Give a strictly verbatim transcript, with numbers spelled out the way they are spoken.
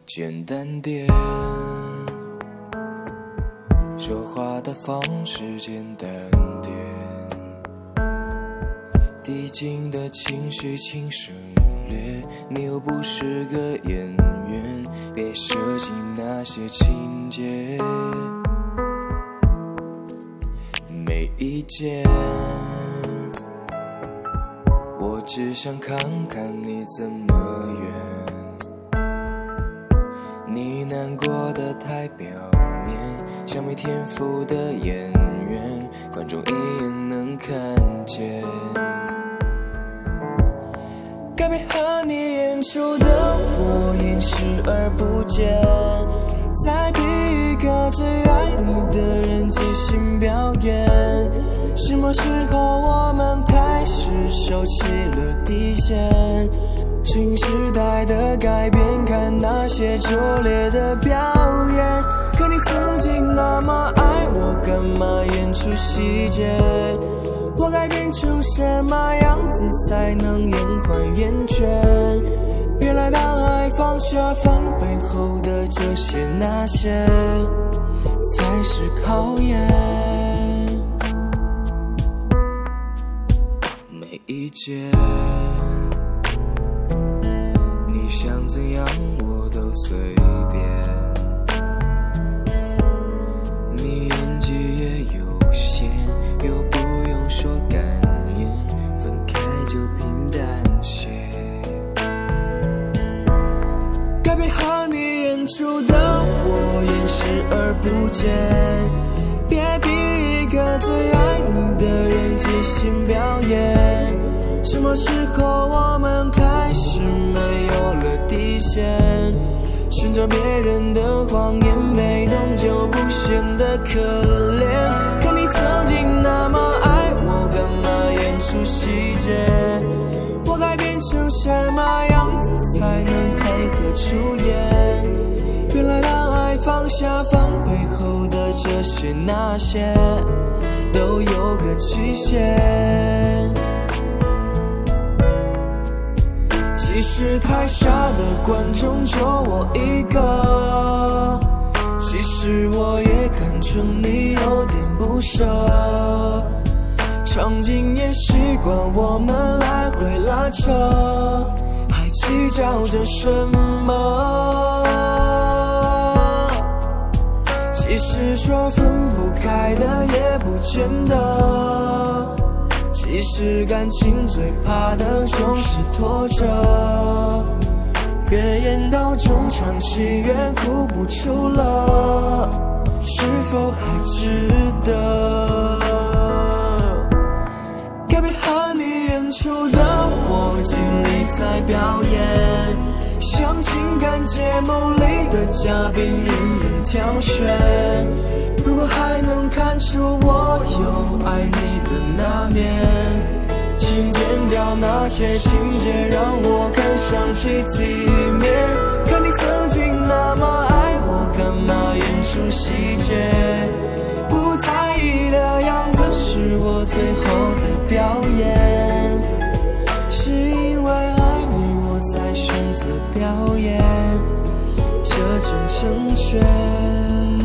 简单点，说话的方式简单点，递进的情绪请省略，你又不是个演员，别设计那些情节。没意见，我只想看看你怎么圆。你难过的太表面，像没天赋的演员，观众一眼能看见。该配合你演出的我演视而不见，再逼一个最爱你的人即兴表演。什么时候我们开始收起了底线？新时代的改变，看那些拙劣的表演。可你曾经那么爱我，干嘛演出细节？我该变成什么样子才能延缓厌倦？原来当爱放下放背后的这些那些，才是考验。没意见，你想怎样我都随便。你演技也有限，又不用说感言，分开就平淡些。该配合你演出的我演视而不见，别逼一个最爱你的人即兴表演。什么时候我们开始没有了底线？寻找别人的谎言，被动就不显得可怜。可你曾经那么爱我，干嘛演出细节？我该变成什么样子才能配合出演？原来当爱放下放背后的这些那些，都有个期限。其实台下的观众就我一个，其实我也看出你有点不舍，场景也习惯我们来回拉扯，还计较着什么？其实说分不开的也不见得，其实感情最怕的就是拖着，越演到中场戏越哭不出了，是否还值得？该配合你演出的我尽力在表演，像情感节目里的嘉宾任人挑选。如果还能看出我有爱你的那面，请剪掉那些情节，让我看上去体面。可你曾经那么爱我，干嘛演出细节？不在意的样子是我最后的表演，是因为爱你我才选择表演，这种成全。